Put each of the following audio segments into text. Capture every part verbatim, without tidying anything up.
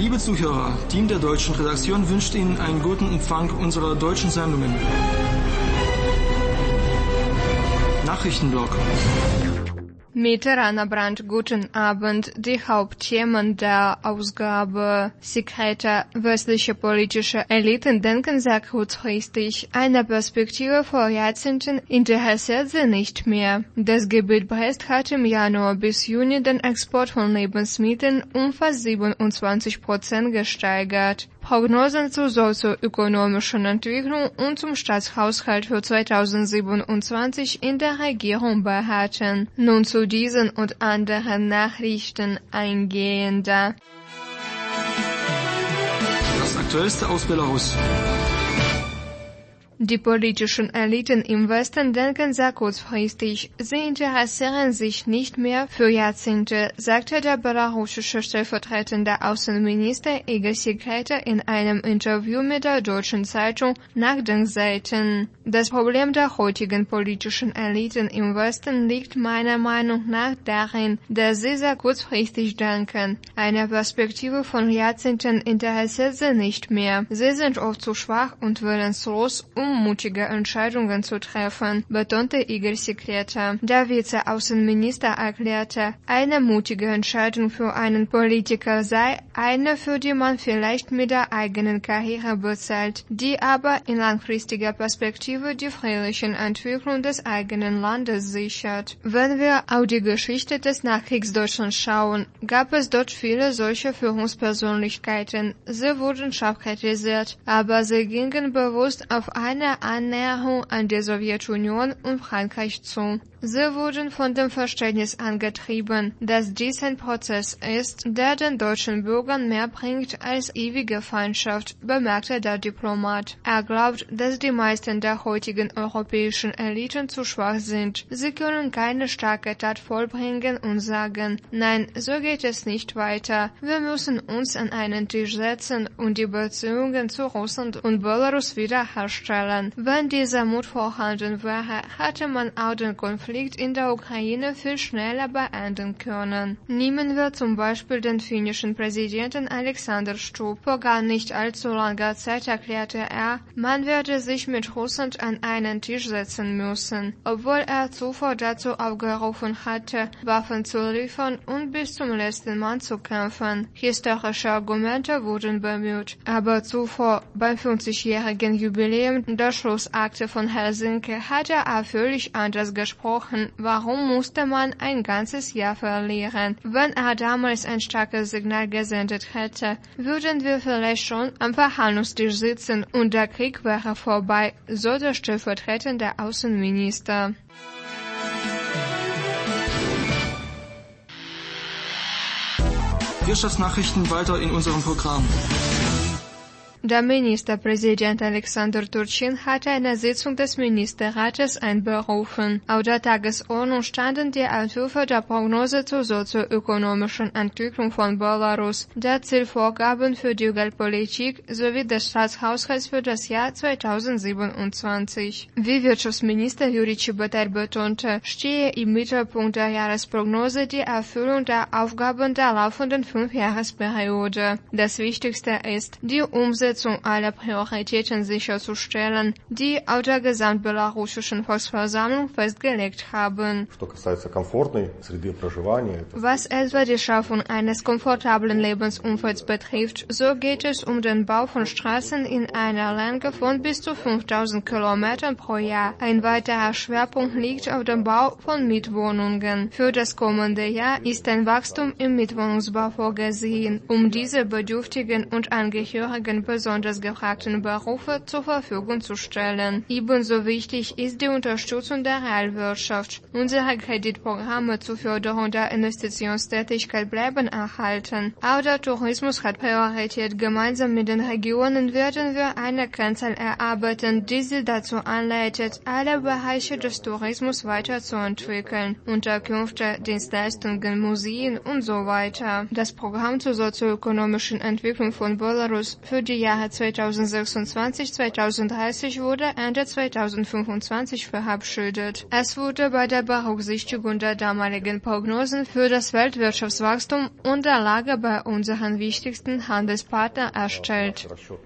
Liebe Zuhörer, Team der deutschen Redaktion wünscht Ihnen einen guten Empfang unserer deutschen Sendungen. Nachrichtenblock. Mit Rana Brandt, guten Abend. Die Hauptthemen der Ausgabe: Sekreter, westliche politische Eliten denken sehr kurzfristig. Eine Perspektive vor Jahrzehnten interessiert sie nicht mehr. Das Gebiet Brest hat im Januar bis Juni den Export von Lebensmitteln um fast siebenundzwanzig Prozent gesteigert. Prognosen zur sozioökonomischen Entwicklung und zum Staatshaushalt für zweitausendsiebenundzwanzig in der Regierung beharren. Nun zu diesen und anderen Nachrichten eingehender. Das Aktuellste aus Belarus. Die politischen Eliten im Westen denken sehr kurzfristig. Sie interessieren sich nicht mehr für Jahrzehnte, sagte der belarussische stellvertretende Außenminister Igor Sekreter in einem Interview mit der deutschen Zeitung Nachdenkseiten. Das Problem der heutigen politischen Eliten im Westen liegt meiner Meinung nach darin, dass sie sehr kurzfristig denken. Eine Perspektive von Jahrzehnten interessiert sie nicht mehr. Sie sind oft zu schwach und willenslos, um mutige Entscheidungen zu treffen, betonte Igor Sekreter. Der Vize-Außenminister erklärte, eine mutige Entscheidung für einen Politiker sei eine, für die man vielleicht mit der eigenen Karriere bezahlt, die aber in langfristiger Perspektive die friedliche Entwicklung des eigenen Landes sichert. Wenn wir auf die Geschichte des Nachkriegsdeutschlands schauen, gab es dort viele solche Führungspersönlichkeiten. Sie wurden scharf kritisiert, aber sie gingen bewusst auf eine Annäherung an die Sowjetunion und Frankreich zu. Sie wurden von dem Verständnis angetrieben, dass dies ein Prozess ist, der den deutschen Bürgern mehr bringt als ewige Feindschaft, bemerkte der Diplomat. Er glaubt, dass die meisten der heutigen europäischen Eliten zu schwach sind. Sie können keine starke Tat vollbringen und sagen, nein, so geht es nicht weiter. Wir müssen uns an einen Tisch setzen und die Beziehungen zu Russland und Belarus wiederherstellen. Wenn dieser Mut vorhanden wäre, hatte man auch den Konflikt in der Ukraine viel schneller beenden können. Nehmen wir zum Beispiel den finnischen Präsidenten Alexander Stubb. Vor gar nicht allzu langer Zeit erklärte er, man werde sich mit Russland an einen Tisch setzen müssen, obwohl er zuvor dazu aufgerufen hatte, Waffen zu liefern und bis zum letzten Mann zu kämpfen. Historische Argumente wurden bemüht, aber zuvor beim fünfzigjährigen Jubiläum der Schlussakte von Helsinki hatte er völlig anders gesprochen. Warum musste man ein ganzes Jahr verlieren? Wenn er damals ein starkes Signal gesendet hätte, würden wir vielleicht schon am Verhandlungstisch sitzen und der Krieg wäre vorbei, so der stellvertretende Außenminister. Wirtschaftsnachrichten weiter in unserem Programm. Der Ministerpräsident Alexander Turchin hatte eine Sitzung des Ministerrates einberufen. Auf der Tagesordnung standen die Entwürfe der Prognose zur sozioökonomischen Entwicklung von Belarus, der Zielvorgaben für die Geldpolitik sowie des Staatshaushalts für das Jahr zweitausendsiebenundzwanzig. Wie Wirtschaftsminister Juri Chebotar betonte, stehe im Mittelpunkt der Jahresprognose die Erfüllung der Aufgaben der laufenden Fünfjahresperiode. Das Wichtigste ist, die Umsetzung aller Prioritäten sicherzustellen, die auf der gesamtbelarussischen Volksversammlung festgelegt haben. Was etwa die Schaffung eines komfortablen Lebensumfelds betrifft, so geht es um den Bau von Straßen in einer Länge von bis zu fünftausend Kilometern pro Jahr. Ein weiterer Schwerpunkt liegt auf dem Bau von Mietwohnungen. Für das kommende Jahr ist ein Wachstum im Mietwohnungsbau vorgesehen, um diese bedürftigen und Angehörigen besonders gefragten Berufe zur Verfügung zu stellen. Ebenso wichtig ist die Unterstützung der Realwirtschaft. Unsere Kreditprogramme zur Förderung der Investitionstätigkeit bleiben erhalten. Auch der Tourismus hat Priorität. Gemeinsam mit den Regionen werden wir eine Kennzahl erarbeiten, die sie dazu anleitet, alle Bereiche des Tourismus weiterzuentwickeln. Unterkünfte, Dienstleistungen, Museen und so weiter. Das Programm zur sozioökonomischen Entwicklung von Belarus für die Jahre Jahre zweitausendsechsundzwanzig bis zweitausenddreißig wurde Ende zweitausendfünfundzwanzig verabschiedet. Es wurde bei der Berücksichtigung der damaligen Prognosen für das Weltwirtschaftswachstum und der Lage bei unseren wichtigsten Handelspartnern erstellt.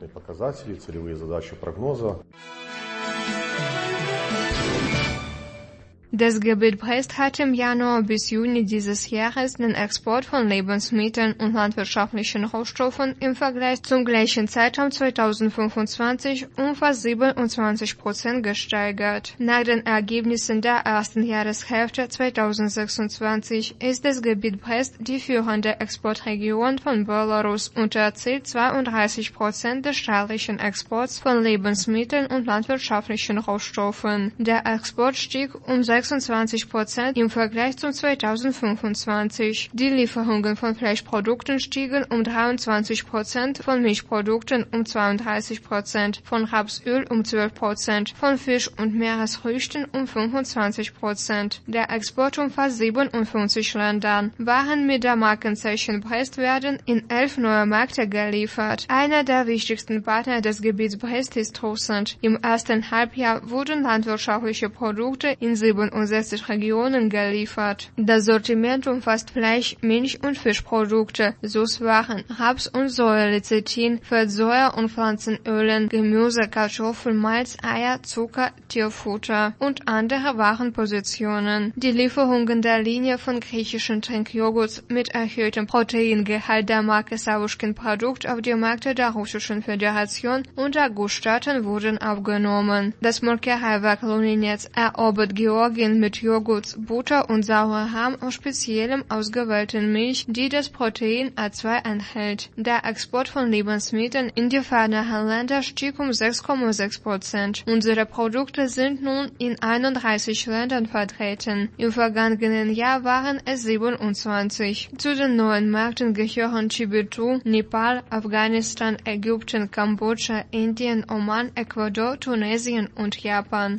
Das Gebiet Brest hat im Januar bis Juni dieses Jahres den Export von Lebensmitteln und landwirtschaftlichen Rohstoffen im Vergleich zum gleichen Zeitraum zweitausendfünfundzwanzig um fast siebenundzwanzig Prozent gesteigert. Nach den Ergebnissen der ersten Jahreshälfte zweitausendsechsundzwanzig ist das Gebiet Brest die führende Exportregion von Belarus und erzielt zweiunddreißig Prozent des staatlichen Exports von Lebensmitteln und landwirtschaftlichen Rohstoffen. Der Export stieg um sechsundzwanzig Prozent im Vergleich zum zweitausendfünfundzwanzig. Die Lieferungen von Fleischprodukten stiegen um dreiundzwanzig Prozent, von Milchprodukten um zweiunddreißig Prozent, von Rapsöl um zwölf Prozent, von Fisch und Meeresfrüchten um fünfundzwanzig Prozent. Der Export umfasst siebenundfünfzig Ländern. Waren mit der Markenzeichen Brest werden in elf neue Märkte geliefert. Einer der wichtigsten Partner des Gebiets Brest ist Russland. Im ersten Halbjahr wurden landwirtschaftliche Produkte in siebenundsechzig Regionen geliefert. Das Sortiment umfasst Fleisch, Milch- und Fischprodukte, Süßwaren, Raps- und Soja-Lecithin, Fettsäure- und Pflanzenölen, Gemüse, Kartoffeln, Malz, Eier, Zucker, Tierfutter und andere Warenpositionen. Die Lieferungen der Linie von griechischen Trinkjoghurts mit erhöhtem Proteingehalt der Marke Savushkin Produkt auf die Märkte der Russischen Föderation und der Gussstaaten wurden aufgenommen. Das Molkereiwerk Luninets erobert Georgien mit Joghurt, Butter und Sauerrahm aus speziellem ausgewählten Milch, die das Protein A zwei enthält. Der Export von Lebensmitteln in die ferneren Länder stieg um sechs Komma sechs Prozent. Unsere Produkte sind nun in einunddreißig Ländern vertreten. Im vergangenen Jahr waren es siebenundzwanzig. Zu den neuen Märkten gehören Djibouti, Nepal, Afghanistan, Ägypten, Kambodscha, Indien, Oman, Ecuador, Tunesien und Japan.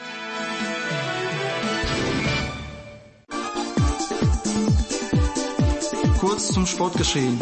Kurz zum Sportgeschehen.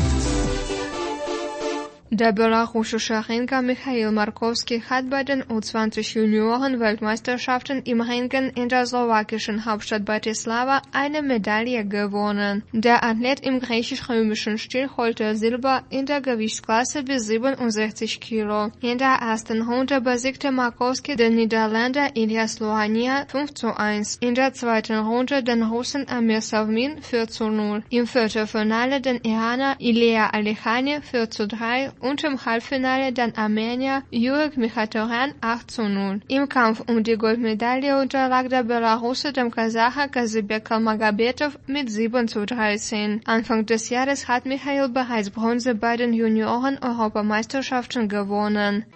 Der belarussische Ringer Michail Markowski hat bei den U zwanzig Junioren-Weltmeisterschaften im Ringen in der slowakischen Hauptstadt Bratislava eine Medaille gewonnen. Der Athlet im griechisch-römischen Stil holte Silber in der Gewichtsklasse bis siebenundsechzig Kilo. In der ersten Runde besiegte Markowski den Niederländer Ilias Luania fünf zu eins. In der zweiten Runde den Russen Amir Savmin vier zu null. Im Viertelfinale den Iraner Ilya Alikhani vier zu drei und im Halbfinale den Armenier Jurek Michatarian acht zu null. Im Kampf um die Goldmedaille unterlag der Belarusse dem Kasacher Kazibek Kalmagabetov mit sieben zu dreizehn. Anfang des Jahres hat Michail bereits Bronze bei den Junioren-Europameisterschaften gewonnen.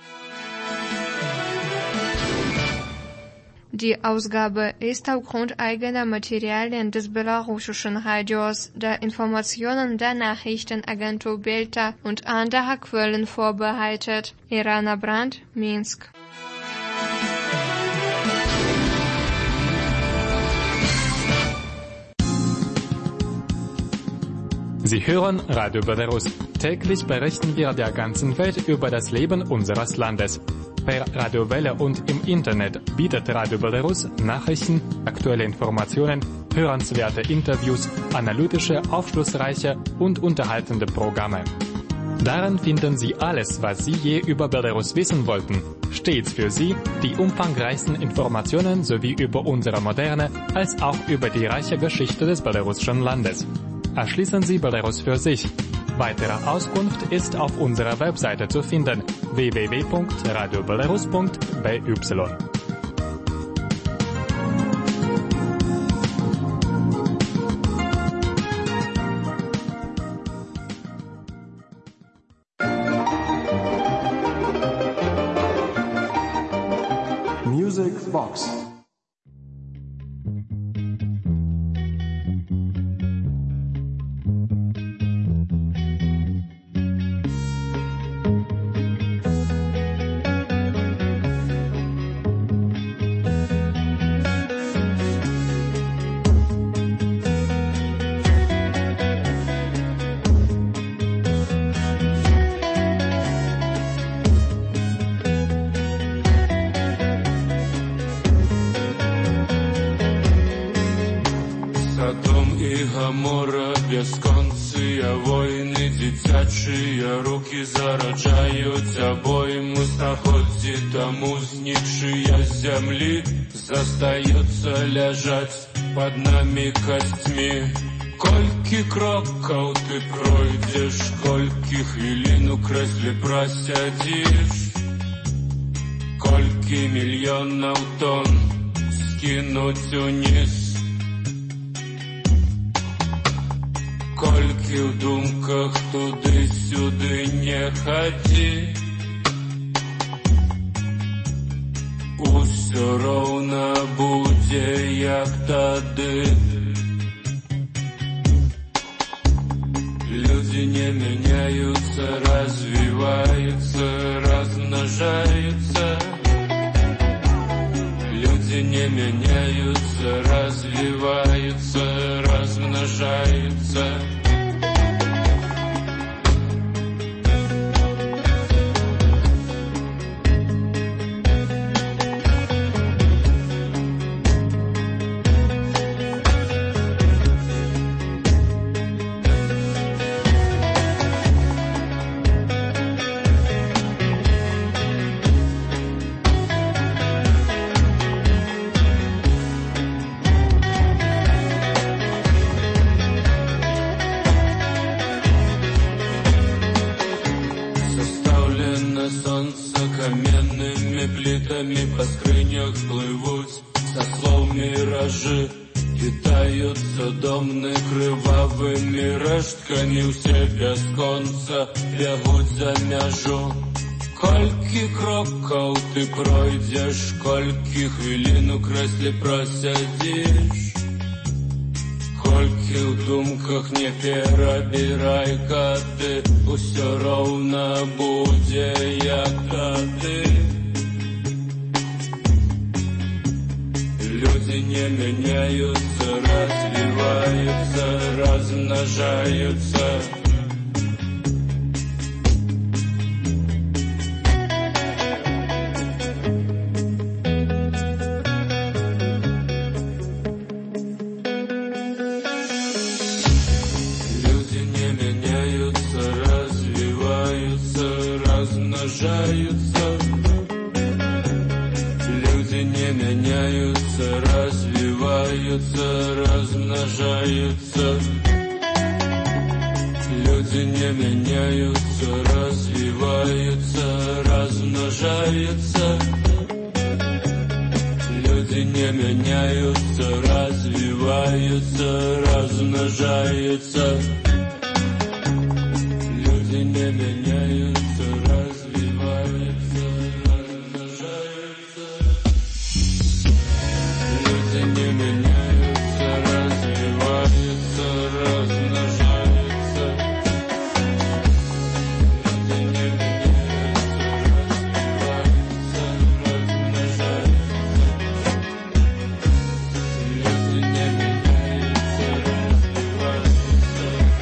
Die Ausgabe ist aufgrund eigener Materialien des belarussischen Radios, der Informationen der Nachrichtenagentur Belta und anderer Quellen vorbereitet. Irana Brandt, Minsk. Sie hören Radio Belarus. Täglich berichten wir der ganzen Welt über das Leben unseres Landes. Per Radiowelle und im Internet bietet Radio Belarus Nachrichten, aktuelle Informationen, hörenswerte Interviews, analytische, aufschlussreiche und unterhaltende Programme. Darin finden Sie alles, was Sie je über Belarus wissen wollten. Stets für Sie die umfangreichsten Informationen sowie über unsere moderne als auch über die reiche Geschichte des belarussischen Landes. Erschließen Sie Belarus für sich. Weitere Auskunft ist auf unserer Webseite zu finden w w w punkt radio belarus punkt b y. Music Box. Чужие войны, дзіцячыя руки зараджаюць обойму знаходзі, таму знікшыя зямлі застаюцца ляжаць под нами костьми. Колькі крокаў ты пройдзеш, колькі хвілін у крэсле прасядзіш, колькі мільёнаў тонн скінуць уніз, колькі ў думках туды-сюды не хадзі, усё роўна будзе як тады. Люди не меняются, развиваются, размножаются. Люди не меняются, развиваются, размножаются. По скрынях плывут со слов миражи, питаются домны кровавыми рештками, все без конца бегут за мяжу. Колькі крокаў ты пройдзеш, колькі хвілін у крэсле прасядзіш, колькі ў думках не перабірай кады, усё роўна будзе як тады. Люди не меняются, развиваются, размножаются. Люди не меняются, развиваются, размножаются. Люди не меняются, развиваются, размножаются. Люди не меняются, развиваются, размножаются. Люди не меняются, развиваются, размножаются. Люди не меняются, развиваются, размножаются. Люди не меняются, развиваются, размножаются. Люди не меняются, развиваются, размножаются. Люди не меняются, развиваются,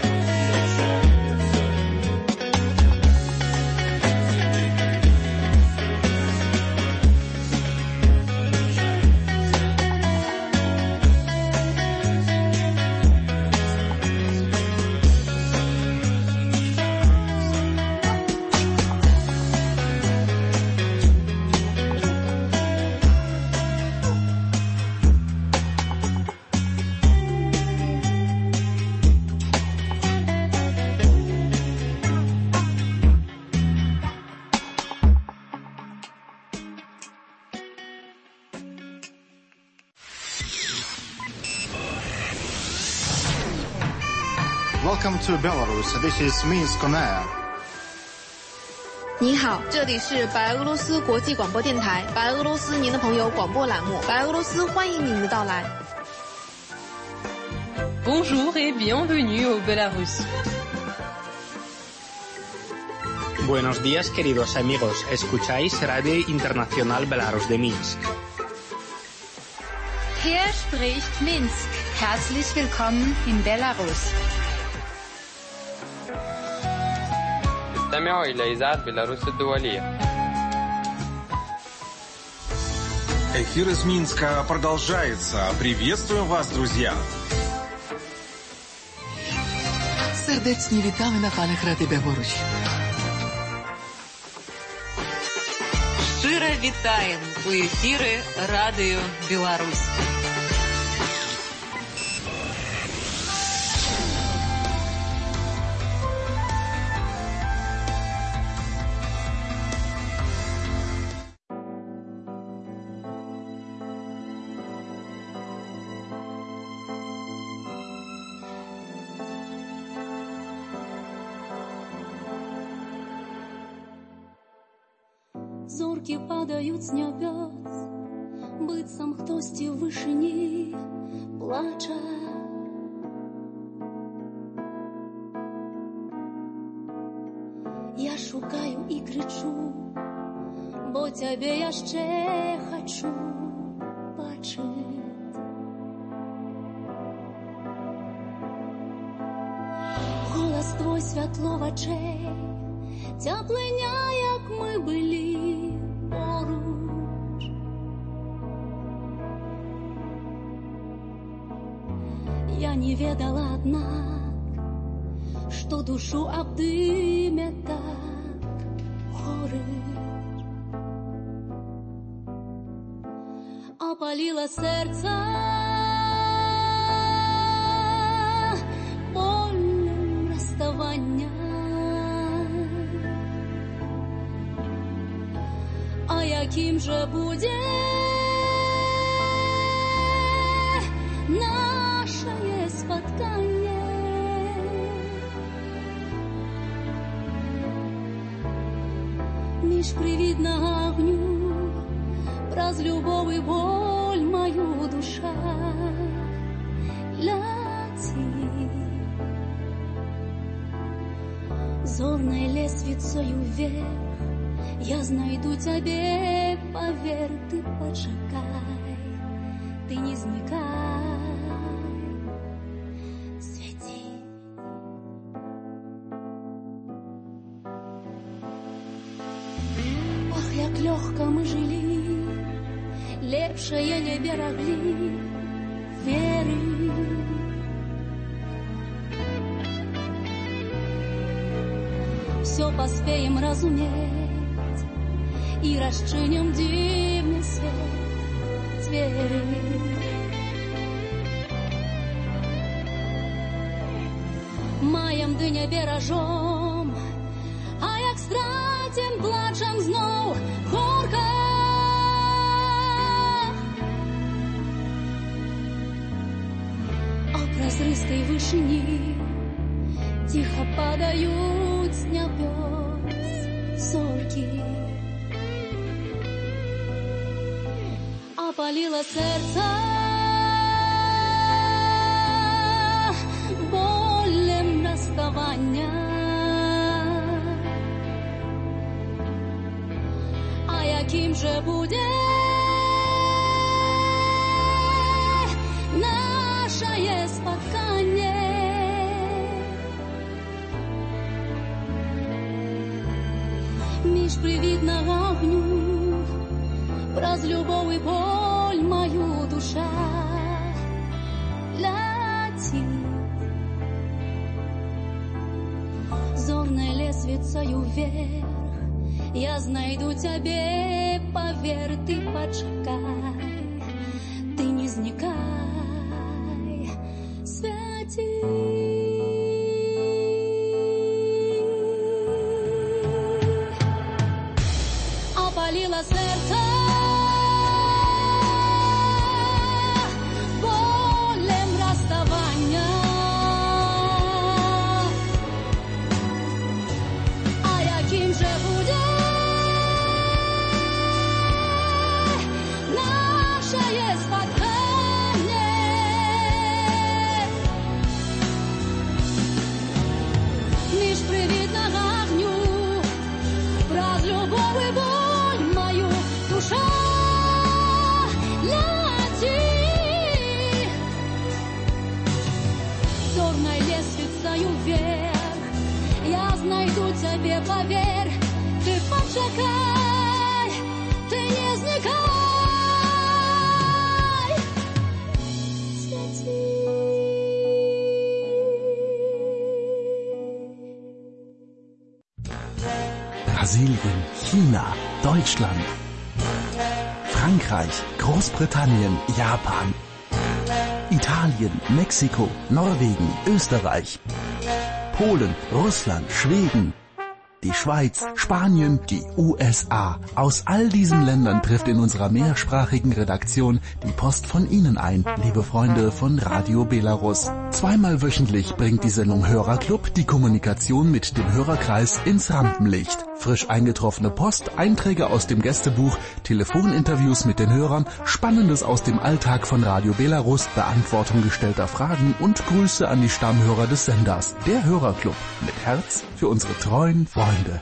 Welcome to Belarus. This is Minsk on Air. 你好，这里是白俄罗斯国际广播电台，白俄罗斯您的朋友广播栏目，白俄罗斯欢迎您的到来。 Bonjour et bienvenue au Belarus. Buenos días, queridos amigos. Escucháis Radio Internacional Belarus de Minsk. Hier spricht Minsk. Herzlich willkommen in Belarus. استمعوا إلى إذاعة بيلاروس الدولية. Эфир из Минска продолжается. Приветствуем вас, друзья! Сердечні вітання на фалах Ради Беларусь. Щиро вітаємо у ефірі Радіо Білорусь. Зорки падають з небес, быццам хтосьці в вышыні плача. Я шукаю і кричу, бо цябе яшчэ хачу бачыць. Голас твой святло вачэй, цяплыня, як мы былі поруч. Я не ведала, аднак, што душу абдыме так горыч. Опаліла сэрца болем расставання. А яким же буде наше споткання? Між привідного огню, праз любов і боль мою душа ляці. Зорной лесвицею вверх я знайду тебе, поверь, ты почекай, ты не зникай, свети. Ах, як легко мы жили, лепшее не берегли веры. Все поспеем разуметь и расчиним дивный свет двери. Маєм дыня бережом, а як стратим, плачем знов горько. А прозристой вышині тихо падают с небес зорки. Опалило сердце болем расставания. А яким же буде наше споткання? Між привідного огню, праз любов і боль мою душа летит. Зорной лесвицею вверх я знайду тебе, поверь, ты почекай, ты не зникай, свети. Опалило сердце болем расставания. А яким же буде наше споткання? Між привітного огню, праз любов і боль мою душа летит. Зорной лесвицею вверх я знайду тебе, поверь, ты почекай, ты не зникай, свети. Brasilien, China, Deutschland, Frankreich, Großbritannien, Japan, Italien, Mexiko, Norwegen, Österreich, Polen, Russland, Schweden, die Schweiz, Spanien, die U S A. Aus all diesen Ländern trifft in unserer mehrsprachigen Redaktion die Post von Ihnen ein, liebe Freunde von Radio Belarus. Zweimal wöchentlich bringt die Sendung Hörerclub die Kommunikation mit dem Hörerkreis ins Rampenlicht. Frisch eingetroffene Post, Einträge aus dem Gästebuch, Telefoninterviews mit den Hörern, Spannendes aus dem Alltag von Radio Belarus, Beantwortung gestellter Fragen und Grüße an die Stammhörer des Senders. Der Hörerclub mit Herz für unsere treuen Freunde.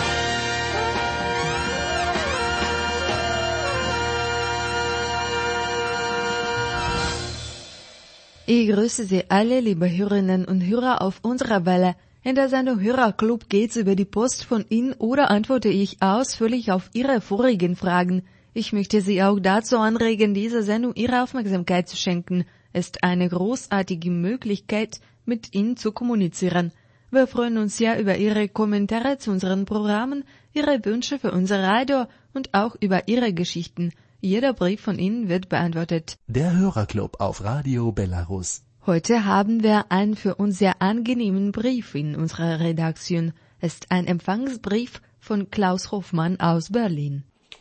Ich grüße Sie alle, liebe Hörerinnen und Hörer auf unserer Welle. In der Sendung Hörerclub geht's über die Post von Ihnen oder antworte ich ausführlich auf Ihre vorigen Fragen. Ich möchte Sie auch dazu anregen, dieser Sendung Ihre Aufmerksamkeit zu schenken. Es ist eine großartige Möglichkeit, mit Ihnen zu kommunizieren. Wir freuen uns sehr über Ihre Kommentare zu unseren Programmen, Ihre Wünsche für unser Radio und auch über Ihre Geschichten. Jeder Brief von Ihnen wird beantwortet. Der Hörerclub auf Radio Belarus. Heute haben wir einen für uns sehr angenehmen Brief in unserer Redaktion. Es ist ein Empfangsbrief von Klaus Hoffmann aus Berlin.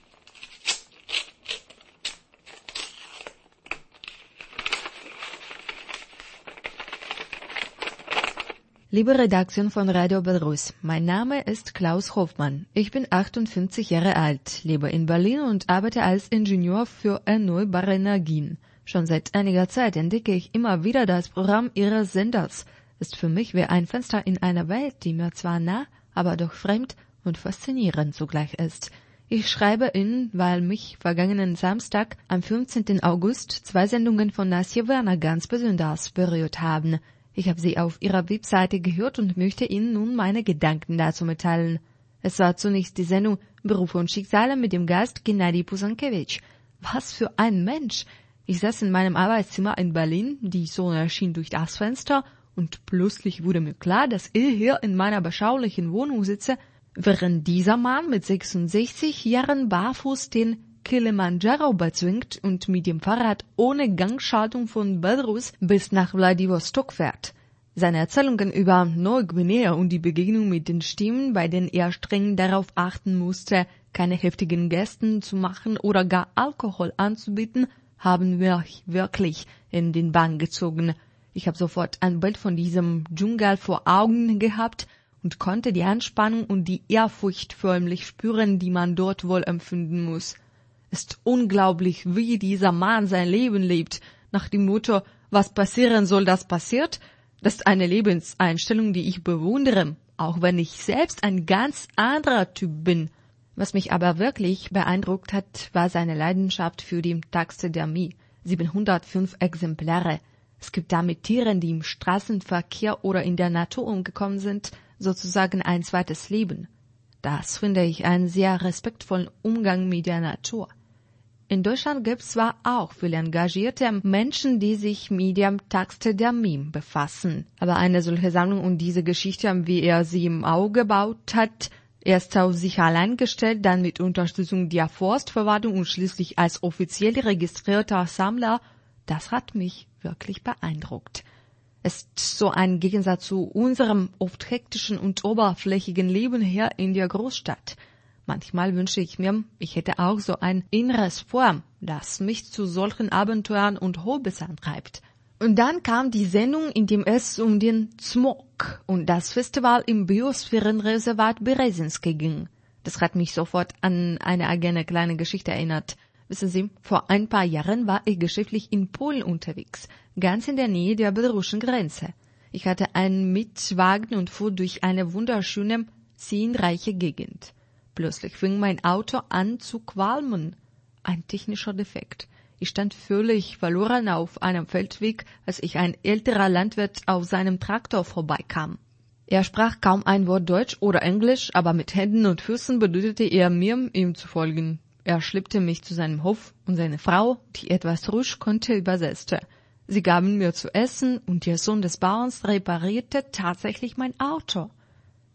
Liebe Redaktion von Radio Belarus, mein Name ist Klaus Hoffmann. Ich bin achtundfünfzig Jahre alt, lebe in Berlin und arbeite als Ingenieur für erneuerbare Energien. Schon seit einiger Zeit entdecke ich immer wieder das Programm Ihres Senders. Ist für mich wie ein Fenster in eine Welt, die mir zwar nah, aber doch fremd und faszinierend zugleich ist. Ich schreibe Ihnen, weil mich vergangenen Samstag, am fünfzehnten August, zwei Sendungen von Nasje Werner ganz besonders berührt haben. Ich habe sie auf ihrer Webseite gehört und möchte Ihnen nun meine Gedanken dazu mitteilen. Es war zunächst die Sendung Berufe und Schicksale mit dem Gast Gennady Pusankewitsch. Was für ein Mensch! Ich saß in meinem Arbeitszimmer in Berlin, die Sonne schien durch das Fenster und plötzlich wurde mir klar, dass ich hier in meiner beschaulichen Wohnung sitze, während dieser Mann mit sechsundsechzig Jahren barfuß den Kilimanjaro bezwingt und mit dem Fahrrad ohne Gangschaltung von Belarus bis nach Wladiwostok fährt. Seine Erzählungen über Neuguinea und die Begegnung mit den Stimmen, bei denen er streng darauf achten musste, keine heftigen Gesten zu machen oder gar Alkohol anzubieten, haben mich wirklich in den Bann gezogen. Ich habe sofort ein Bild von diesem Dschungel vor Augen gehabt und konnte die Anspannung und die Ehrfurcht förmlich spüren, die man dort wohl empfinden muss. Es ist unglaublich, wie dieser Mann sein Leben lebt. Nach dem Motto, was passieren soll, das passiert. Das ist eine Lebenseinstellung, die ich bewundere, auch wenn ich selbst ein ganz anderer Typ bin. Was mich aber wirklich beeindruckt hat, war seine Leidenschaft für die Taxidermie. siebenhundertfünf Exemplare. Es gibt damit Tiere, die im Straßenverkehr oder in der Natur umgekommen sind, sozusagen ein zweites Leben. Das finde ich einen sehr respektvollen Umgang mit der Natur. In Deutschland gibt es zwar auch viele engagierte Menschen, die sich mit der Taxidermie befassen, aber eine solche Sammlung und diese Geschichte, wie er sie im Auge gebaut hat, erst auf sich allein gestellt, dann mit Unterstützung der Forstverwaltung und schließlich als offiziell registrierter Sammler, das hat mich wirklich beeindruckt. Es ist so ein Gegensatz zu unserem oft hektischen und oberflächigen Leben hier in der Großstadt. Manchmal wünsche ich mir, ich hätte auch so ein inneres Feuer, das mich zu solchen Abenteuern und Hobbys antreibt. Und dann kam die Sendung, in dem es um den Smog und das Festival im Biosphärenreservat Berezinski ging. Das hat mich sofort an eine eigene kleine Geschichte erinnert. Wissen Sie, vor ein paar Jahren war ich geschäftlich in Polen unterwegs, ganz in der Nähe der belarussischen Grenze. Ich hatte einen Mietwagen und fuhr durch eine wunderschöne, seenreiche Gegend. Plötzlich fing mein Auto an zu qualmen. Ein technischer Defekt. Ich stand völlig verloren auf einem Feldweg, als ich ein älterer Landwirt auf seinem Traktor vorbeikam. Er sprach kaum ein Wort Deutsch oder Englisch, aber mit Händen und Füßen bedeutete er mir, ihm zu folgen. Er schleppte mich zu seinem Hof und seine Frau, die etwas ruhig konnte, übersetzte. Sie gaben mir zu essen und der Sohn des Bauerns reparierte tatsächlich mein Auto.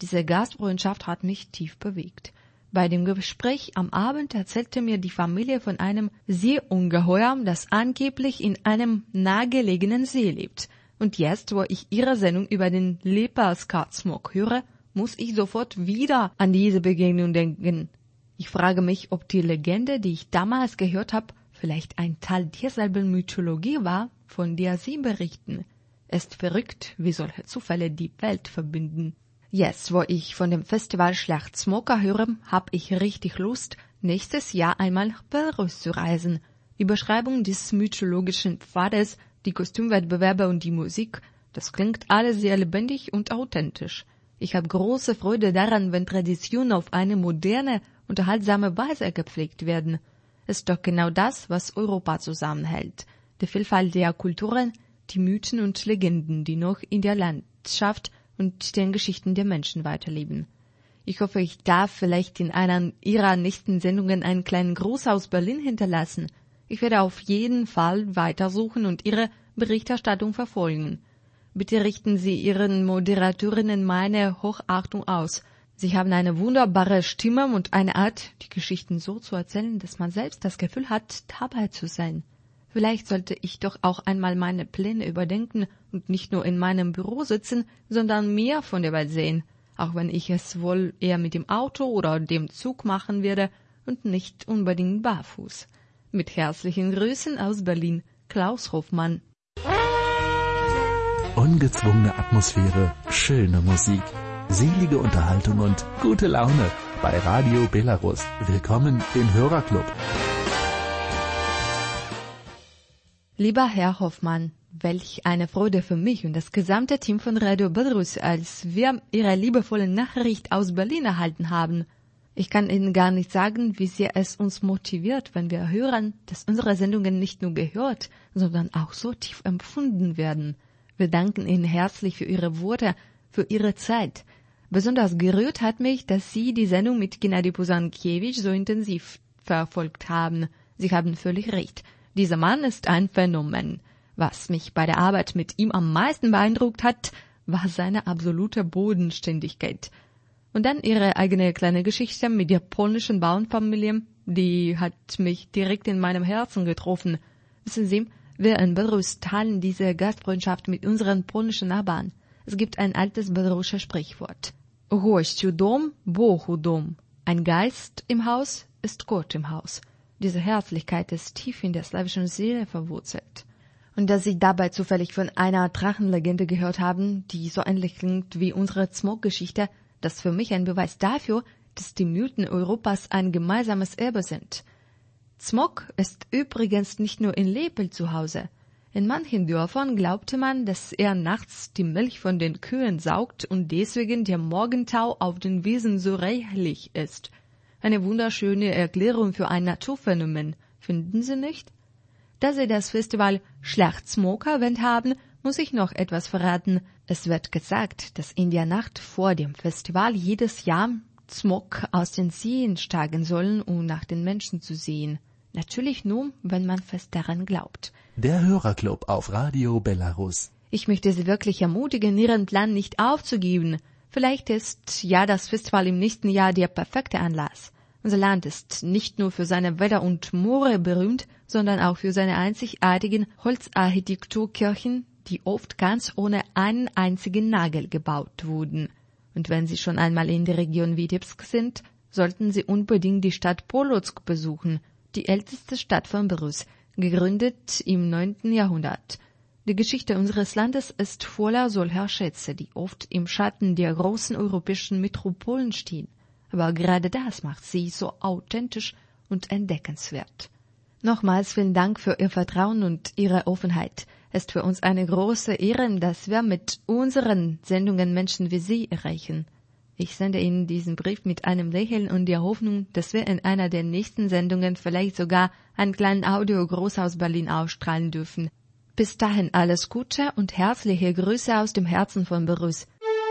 Diese Gastfreundschaft hat mich tief bewegt. Bei dem Gespräch am Abend erzählte mir die Familie von einem Seeungeheuer, das angeblich in einem nahegelegenen See lebt. Und jetzt, wo ich Ihre Sendung über den Leopard-Smog höre, muss ich sofort wieder an diese Begegnung denken. Ich frage mich, ob die Legende, die ich damals gehört habe, vielleicht ein Teil derselben Mythologie war, von der Sie berichten. Ist verrückt, wie solche Zufälle die Welt verbinden. Jetzt, wo ich von dem Festival Schlechtsmoker höre, habe ich richtig Lust, nächstes Jahr einmal nach Belarus zu reisen. Die Beschreibung des mythologischen Pfades, die Kostümwettbewerbe und die Musik, das klingt alles sehr lebendig und authentisch. Ich habe große Freude daran, wenn Traditionen auf eine moderne, unterhaltsame Weise gepflegt werden. Es ist doch genau das, was Europa zusammenhält. Die Vielfalt der Kulturen, die Mythen und Legenden, die noch in der Landschaft und den Geschichten der Menschen weiterleben. Ich hoffe, ich darf vielleicht in einer Ihrer nächsten Sendungen einen kleinen Gruß aus Berlin hinterlassen. Ich werde auf jeden Fall weitersuchen und Ihre Berichterstattung verfolgen. Bitte richten Sie Ihren Moderatorinnen meine Hochachtung aus. Sie haben eine wunderbare Stimme und eine Art, die Geschichten so zu erzählen, dass man selbst das Gefühl hat, dabei zu sein. Vielleicht sollte ich doch auch einmal meine Pläne überdenken und nicht nur in meinem Büro sitzen, sondern mehr von der Welt sehen, auch wenn ich es wohl eher mit dem Auto oder dem Zug machen werde und nicht unbedingt barfuß. Mit herzlichen Grüßen aus Berlin, Klaus Hofmann. Ungezwungene Atmosphäre, schöne Musik, selige Unterhaltung und gute Laune bei Radio Belarus. Willkommen im Hörerclub. Lieber Herr Hoffmann, welch eine Freude für mich und das gesamte Team von Radio Belarus, als wir Ihre liebevolle Nachricht aus Berlin erhalten haben. Ich kann Ihnen gar nicht sagen, wie sehr es uns motiviert, wenn wir hören, dass unsere Sendungen nicht nur gehört, sondern auch so tief empfunden werden. Wir danken Ihnen herzlich für Ihre Worte, für Ihre Zeit. Besonders gerührt hat mich, dass Sie die Sendung mit Gennady Pusankiewicz so intensiv verfolgt haben. Sie haben völlig recht. Dieser Mann ist ein Phänomen. Was mich bei der Arbeit mit ihm am meisten beeindruckt hat, war seine absolute Bodenständigkeit. Und dann Ihre eigene kleine Geschichte mit der polnischen Bauernfamilie, die hat mich direkt in meinem Herzen getroffen. Wissen Sie, wir in Belarus teilen diese Gastfreundschaft mit unseren polnischen Nachbarn. Es gibt ein altes belarusisches Sprichwort. Гость у дом, Бог у дом. Ein Geist im Haus ist Gott im Haus. Diese Herzlichkeit ist tief in der slawischen Seele verwurzelt. Und dass Sie dabei zufällig von einer Drachenlegende gehört haben, die so ähnlich klingt wie unsere Smog-Geschichte, das ist für mich ein Beweis dafür, dass die Mythen Europas ein gemeinsames Erbe sind. Smog ist übrigens nicht nur in Lepel zu Hause. In manchen Dörfern glaubte man, dass er nachts die Milch von den Kühen saugt und deswegen der Morgentau auf den Wiesen so reichlich ist. Eine wunderschöne Erklärung für ein Naturphänomen, finden Sie nicht? Da Sie das Festival Schlechtsmog erwähnt haben, muss ich noch etwas verraten. Es wird gesagt, dass in der Nacht vor dem Festival jedes Jahr Smog aus den Seen steigen sollen, um nach den Menschen zu sehen. Natürlich nur, wenn man fest daran glaubt. Der Hörerclub auf Radio Belarus. Ich möchte Sie wirklich ermutigen, Ihren Plan nicht aufzugeben. Vielleicht ist ja das Festival im nächsten Jahr der perfekte Anlass. Unser Land ist nicht nur für seine Wälder und Moore berühmt, sondern auch für seine einzigartigen Holzarchitekturkirchen, die oft ganz ohne einen einzigen Nagel gebaut wurden. Und wenn Sie schon einmal in der Region Witebsk sind, sollten Sie unbedingt die Stadt Polotsk besuchen, die älteste Stadt von Belarus, gegründet im neunten Jahrhundert. Die Geschichte unseres Landes ist voller solcher Schätze, die oft im Schatten der großen europäischen Metropolen stehen. Aber gerade das macht sie so authentisch und entdeckenswert. Nochmals vielen Dank für Ihr Vertrauen und Ihre Offenheit. Es ist für uns eine große Ehre, dass wir mit unseren Sendungen Menschen wie Sie erreichen. Ich sende Ihnen diesen Brief mit einem Lächeln und der Hoffnung, dass wir in einer der nächsten Sendungen vielleicht sogar einen kleinen Audio-Gruß aus Berlin ausstrahlen dürfen. Bis dahin alles Gute und herzliche Grüße aus dem Herzen von Belarus.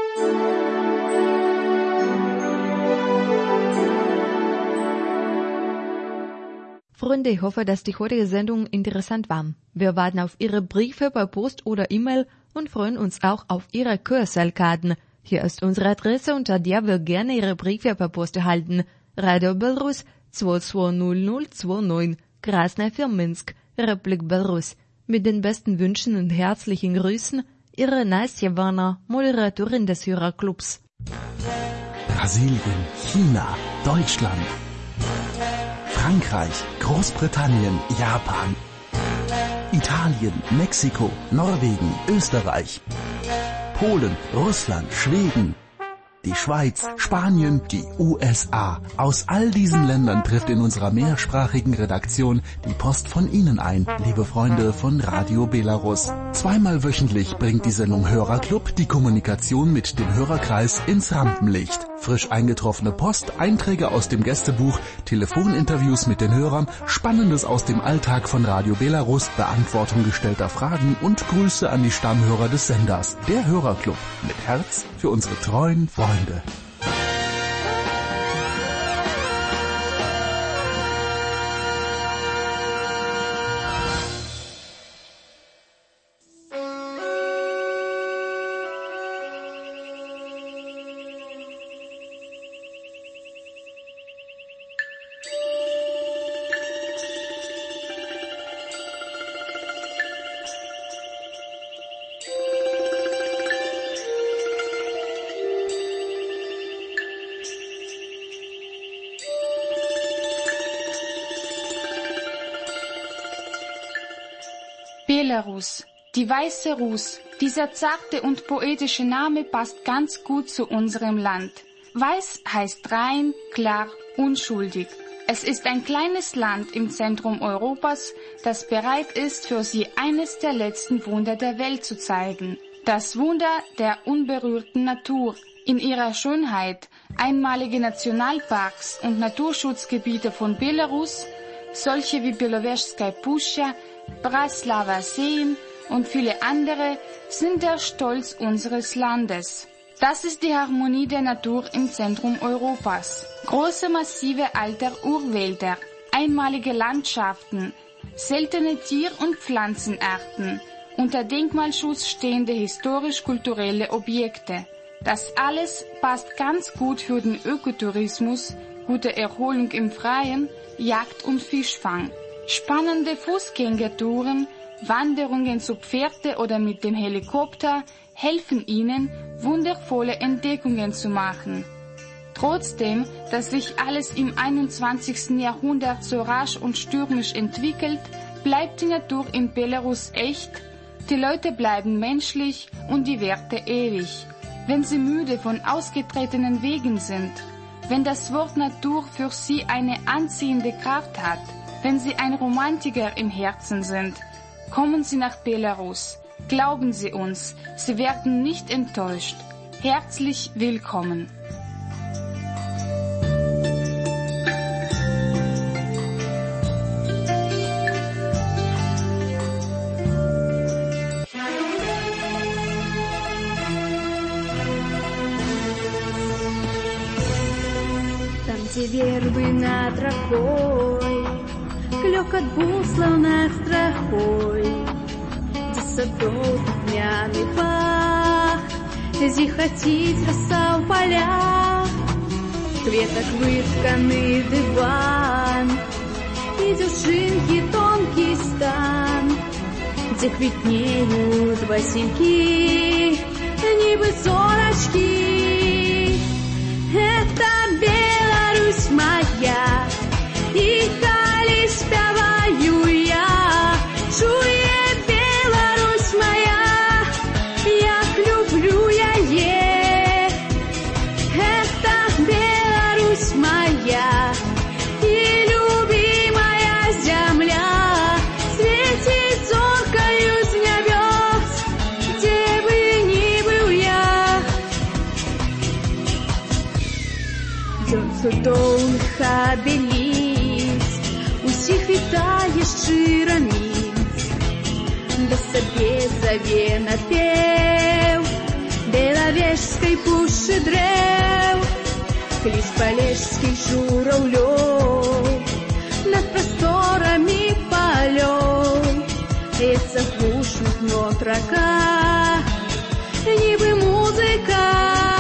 Freunde, ich hoffe, dass die heutige Sendung interessant war. Wir warten auf Ihre Briefe per Post oder E-Mail und freuen uns auch auf Ihre Q S L-Karten. Hier ist unsere Adresse, unter der wir gerne Ihre Briefe per Post erhalten. Radio Belarus zwei zwei null null zwei neun, Krasnaya für Minsk, Republik Belarus. Mit den besten Wünschen und herzlichen Grüßen, Ihre Nastja Warner, Moderatorin des Hörerclubs. Brasilien, China, Deutschland, Frankreich, Großbritannien, Japan, Italien, Mexiko, Norwegen, Österreich, Polen, Russland, Schweden, die Schweiz, Spanien, die U S A. Aus all diesen Ländern trifft in unserer mehrsprachigen Redaktion die Post von Ihnen ein, liebe Freunde von Radio Belarus. Zweimal wöchentlich bringt die Sendung Hörerclub die Kommunikation mit dem Hörerkreis ins Rampenlicht. Frisch eingetroffene Post, Einträge aus dem Gästebuch, Telefoninterviews mit den Hörern, Spannendes aus dem Alltag von Radio Belarus, Beantwortung gestellter Fragen und Grüße an die Stammhörer des Senders. Der Hörerclub mit Herz für unsere treuen Freunde. Belarus, die weiße Ruß. Dieser zarte und poetische Name passt ganz gut zu unserem Land. Weiß heißt rein, klar, unschuldig. Es ist ein kleines Land im Zentrum Europas, das bereit ist, für Sie eines der letzten Wunder der Welt zu zeigen. Das Wunder der unberührten Natur. In ihrer Schönheit, einmalige Nationalparks und Naturschutzgebiete von Belarus, solche wie Belovežskaja Puscha, Braslava Seen und viele andere, sind der Stolz unseres Landes. Das ist die Harmonie der Natur im Zentrum Europas. Große massive alter Urwälder, einmalige Landschaften, seltene Tier- und Pflanzenarten, unter Denkmalschutz stehende historisch-kulturelle Objekte. Das alles passt ganz gut für den Ökotourismus, gute Erholung im Freien, Jagd und Fischfang. Spannende Fußgängertouren, Wanderungen zu Pferde oder mit dem Helikopter helfen Ihnen, wundervolle Entdeckungen zu machen. Trotzdem, dass sich alles im einundzwanzigsten Jahrhundert so rasch und stürmisch entwickelt, bleibt die Natur in Belarus echt, die Leute bleiben menschlich und die Werte ewig. Wenn Sie müde von ausgetretenen Wegen sind, wenn das Wort Natur für Sie eine anziehende Kraft hat, wenn Sie ein Romantiker im Herzen sind, kommen Sie nach Belarus. Glauben Sie uns, Sie werden nicht enttäuscht. Herzlich willkommen. Там, где вербы над рекой, клёкот бусла над страхой, где садов духмяный пах, зихотить роса в полях, кветок вытканный диван и дюжинки тонкий стан, где квитнеют васильки, небы зорочки. Это Беларусь моя, и далі спяваю я, чує Беларусь моя, як люблю я є. Это Беларусь моя, и любимая земля, светит зоркою с небес, где бы ни был я. Дзьонцу довгих обеліск, усіх вітає щира міць, да сабе заве напеў Белавежскай пушчы дрэў, кліч палежскіх жураўлёў над прасторамі палёў, лецца глушных нот рака, нібы музыка.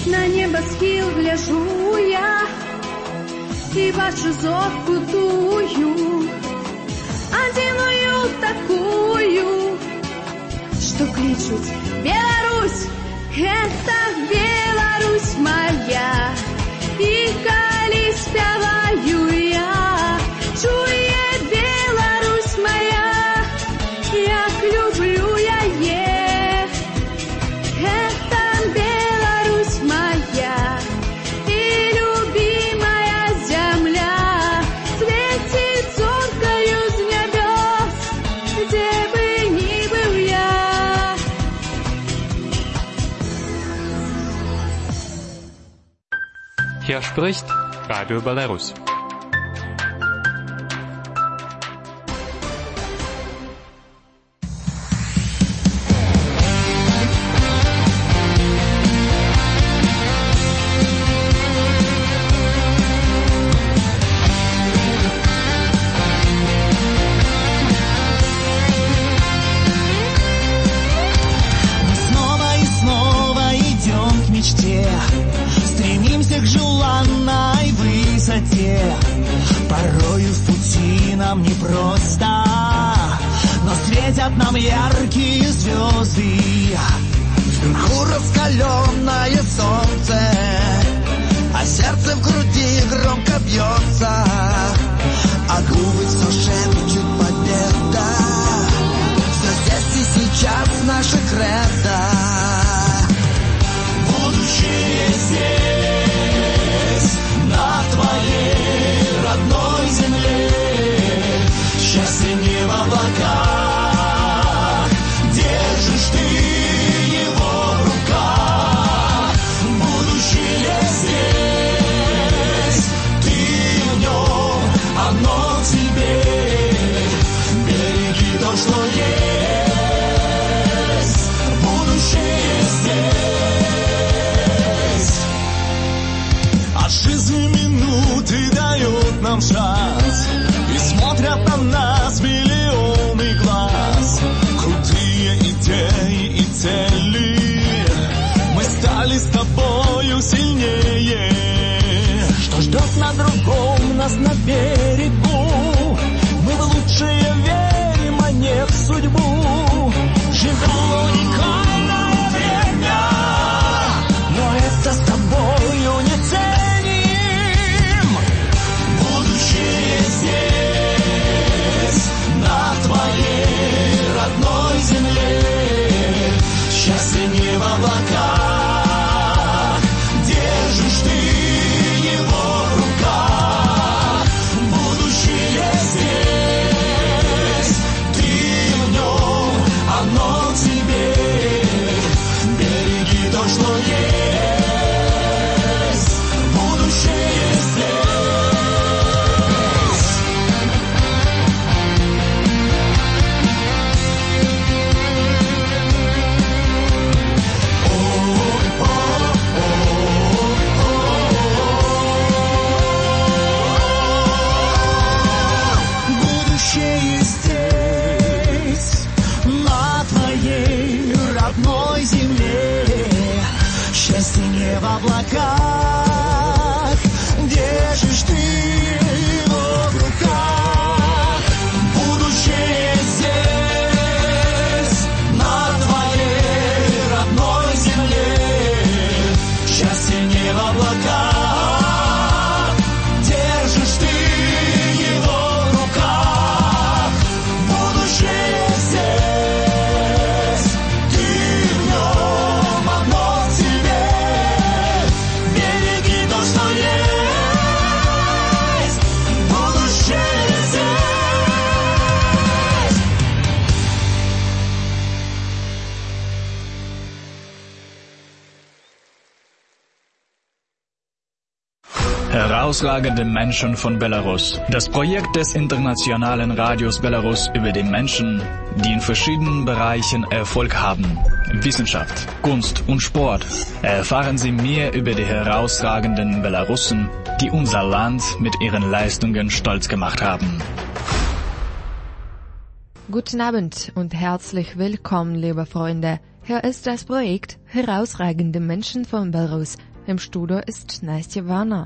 На небосхил гляжу я и бачу зорку тую, одиную такую, что кличут Беларусь, это Беларусь моя. И коли спяваю я, чуе Беларусь моя, як люблю я е. Это Беларусь моя и любимая земля, светит зоркою с небес, где бы ни был я. Hier spricht Radio Belarus. Стремимся к желанной высоте. Порою в пути нам непросто, но светят нам яркие звезды. Вверху раскаленное солнце, а сердце в груди громко бьется, а губы все шепчут победа. Все здесь и сейчас наше кредо. Будущее здесь, на твоей родной земле. Счастье не в облаках, держишь ты его в руках. Будущее здесь, ты в нем, оно в тебе. Береги то, что есть. Будущее здесь. А жизнь минуты дает нам шанс, и смотрят на нас миллионы глаз. Крутые идеи и цели, мы стали с тобою сильнее. Что ждет на другом нас на берегу? Мы в лучшее верим, а не в судьбу. Живем уникальное время, но это с тобою не ценим. Будущее здесь, на твоей родной земле. Счастье не в облаках, держишь ты его в руках. Будущее здесь, ты в нем, оно в тебе. Береги то, что есть. Будущее здесь. Будущее здесь, на твоей родной земле. Счастье не в облаках, держишь ты его в руках. Будущее здесь, на твоей родной земле. Счастье не в облаках, держишь ты его в руках. Будущее здесь, ты в нем, оно в тебе. Береги то, что есть. Будущее здесь. Herausragende Menschen von Belarus. Das Projekt des internationalen Radios Belarus über die Menschen, die in verschiedenen Bereichen Erfolg haben. Wissenschaft, Kunst und Sport. Erfahren Sie mehr über die herausragenden Belarussen, die unser Land mit ihren Leistungen stolz gemacht haben. Guten Abend und herzlich willkommen, liebe Freunde. Hier ist das Projekt Herausragende Menschen von Belarus. Im Studio ist Nastja Warner.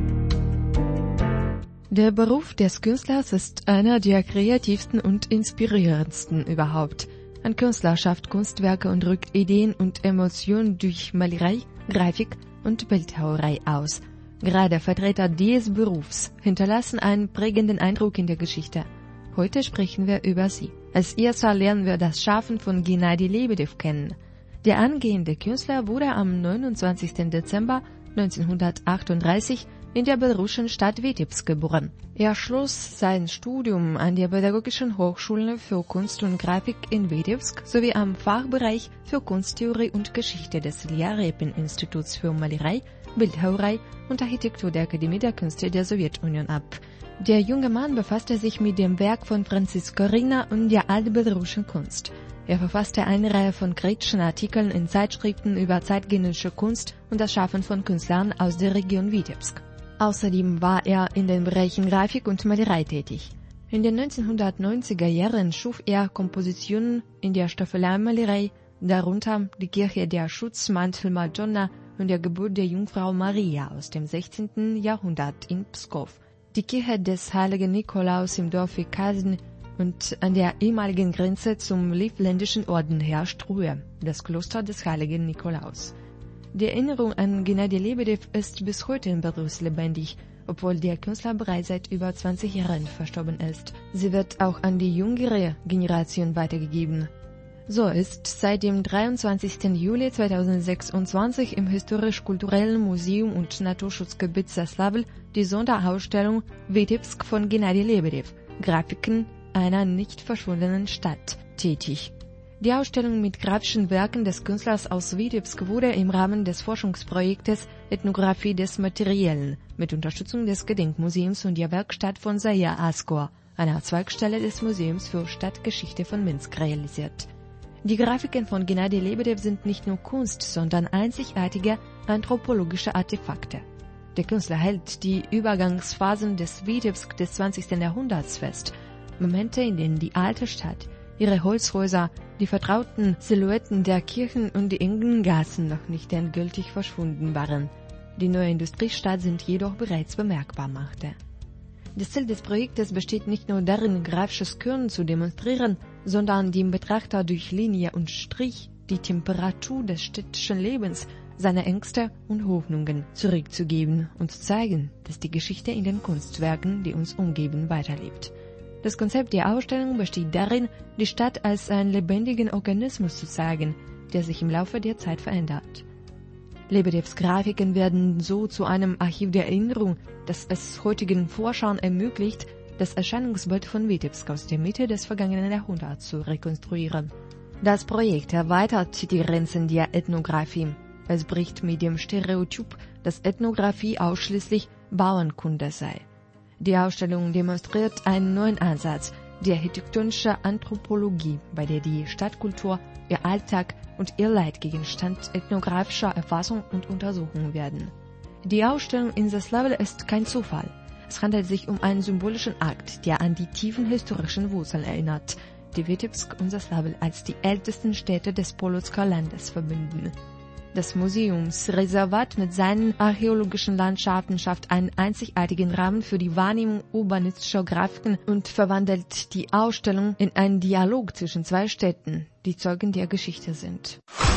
Der Beruf des Künstlers ist einer der kreativsten und inspirierendsten überhaupt. Ein Künstler schafft Kunstwerke und drückt Ideen und Emotionen durch Malerei, Grafik und Bildhauerei aus. Gerade Vertreter dieses Berufs hinterlassen einen prägenden Eindruck in der Geschichte. Heute sprechen wir über sie. Als erster lernen wir das Schaffen von Gennady Lebedew kennen. Der angehende Künstler wurde am neunundzwanzigsten Dezember neunzehnhundertachtunddreißig in der belarussischen Stadt Witebsk geboren. Er schloss sein Studium an der Pädagogischen Hochschule für Kunst und Grafik in Witebsk sowie am Fachbereich für Kunsttheorie und Geschichte des Ilja Repin-Instituts für Malerei, Bildhauerei und Architektur der Akademie der Künste der Sowjetunion ab. Der junge Mann befasste sich mit dem Werk von Franziska Rina und der altbelarussischen Kunst. Er verfasste eine Reihe von kritischen Artikeln in Zeitschriften über zeitgenössische Kunst und das Schaffen von Künstlern aus der Region Witebsk. Außerdem war er in den Bereichen Grafik und Malerei tätig. In den neunzehnhundertneunziger Jahren schuf er Kompositionen in der Staffelei-Malerei, darunter die Kirche der Schutzmantel Madonna und der Geburt der Jungfrau Maria aus dem sechzehnten Jahrhundert in Pskow, die Kirche des heiligen Nikolaus im Dorf Kasin und an der ehemaligen Grenze zum livländischen Orden herrscht Ruhe, das Kloster des heiligen Nikolaus. Die Erinnerung an Gennady Lebedew ist bis heute in Belarus lebendig, obwohl der Künstler bereits seit über zwanzig Jahren verstorben ist. Sie wird auch an die jüngere Generation weitergegeben. So ist seit dem dreiundzwanzigsten Juli zweitausendsechsundzwanzig im Historisch-Kulturellen Museum und Naturschutzgebiet Zaslavl die Sonderausstellung Witebsk von Gennady Lebedew, Grafiken einer nicht verschwundenen Stadt, tätig. Die Ausstellung mit grafischen Werken des Künstlers aus Witebsk wurde im Rahmen des Forschungsprojektes Ethnographie des Materiellen mit Unterstützung des Gedenkmuseums und der Werkstatt von Zair Askor, einer Zweigstelle des Museums für Stadtgeschichte von Minsk, realisiert. Die Grafiken von Gennady Lebedew sind nicht nur Kunst, sondern einzigartige anthropologische Artefakte. Der Künstler hält die Übergangsphasen des Witebsk des zwanzigsten Jahrhunderts fest, Momente, in denen die alte Stadt, ihre Holzhäuser, die vertrauten Silhouetten der Kirchen und die engen Gassen noch nicht endgültig verschwunden waren. Die neue Industriestadt sind jedoch bereits bemerkbar machte. Das Ziel des Projektes besteht nicht nur darin, grafisches Können zu demonstrieren, sondern dem Betrachter durch Linie und Strich die Temperatur des städtischen Lebens, seine Ängste und Hoffnungen zurückzugeben und zu zeigen, dass die Geschichte in den Kunstwerken, die uns umgeben, weiterlebt. Das Konzept der Ausstellung besteht darin, die Stadt als einen lebendigen Organismus zu zeigen, der sich im Laufe der Zeit verändert. Lebedews Grafiken werden so zu einem Archiv der Erinnerung, das es heutigen Forschern ermöglicht, das Erscheinungsbild von Witebsk aus der Mitte des vergangenen Jahrhunderts zu rekonstruieren. Das Projekt erweitert die Grenzen der Ethnographie. Es bricht mit dem Stereotyp, dass Ethnographie ausschließlich Bauernkunde sei. Die Ausstellung demonstriert einen neuen Ansatz, die architektonische Anthropologie, bei der die Stadtkultur, ihr Alltag und ihr Leitgegenstand ethnografischer Erfassung und Untersuchung werden. Die Ausstellung in Zaslavl ist kein Zufall. Es handelt sich um einen symbolischen Akt, der an die tiefen historischen Wurzeln erinnert, die Witebsk und Zaslavl als die ältesten Städte des Polotsker Landes verbinden. Das Museumsreservat mit seinen archäologischen Landschaften schafft einen einzigartigen Rahmen für die Wahrnehmung urbanistischer Grafiken und verwandelt die Ausstellung in einen Dialog zwischen zwei Städten, die Zeugen der Geschichte sind.